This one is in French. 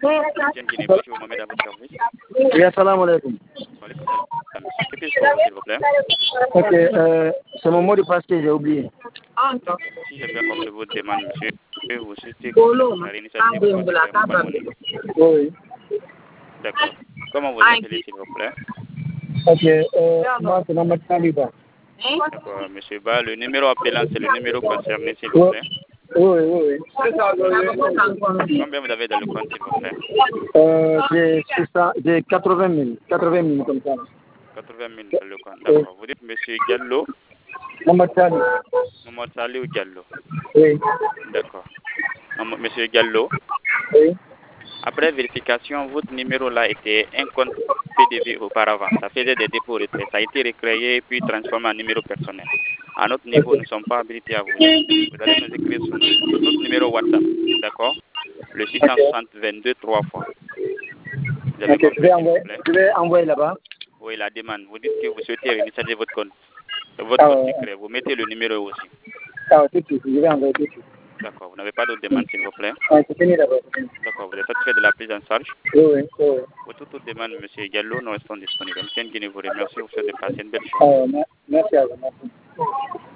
Tiens, Guinée, bonjour, Mohamed à votre service. Oui, assalamu alaikum. Walaikum salam. Que puis-je pour vous, s'il vous plaît? Ok, c'est mon mot de passe que j'ai oublié. Si j'ai bien compris votre demande, monsieur, vous souhaitez la réinitialisation de votre compte Mobile Money. Oui. D'accord. Comment vous appelez, s'il vous plaît? Ok, moi c'est Mohamed Saliba. D'accord, monsieur Ba, le numéro appelant, c'est le numéro concerné, s'il vous plaît. Oui, oui, oui. Combien vous avez dans le compte, s'il vous plaît? J'ai 80 000. 80 000 comme ça. 80 000 dans le compte, d'accord. Vous dites monsieur Diallo? Mohamed Sali. Mohamed Salih ou Diallo? Oui. D'accord. Monsieur Diallo? Oui. Après vérification, votre numéro là était un compte PDV auparavant. Ça faisait des dépôts retraits. Ça a été recréé puis transformé en numéro personnel. À notre niveau, nous ne sommes pas habilités à vous aider. Vous allez nous écrire sur notre numéro WhatsApp, d'accord? Le 660 22 3 fois. Vous avez compris, s'il vous plaît? Je vais envoyer là-bas. Oui, la demande. Vous dites que vous souhaitez réinitialiser votre compte secret. Vous mettez le numéro aussi. Ah, tout de suite. Je vais envoyer tout de suite. D'accord. Vous n'avez pas d'autres demandes, s'il vous plaît? C'est fini d'abord. D'accord. Vous êtes satisfait de la prise en charge? Oui, oui, oui. Pour toute autre demande, M. Diallo, nous restons disponibles. M. Nguyen vous remercie. Vous souhaite de passer une belle journée. Merci à vous. Merci.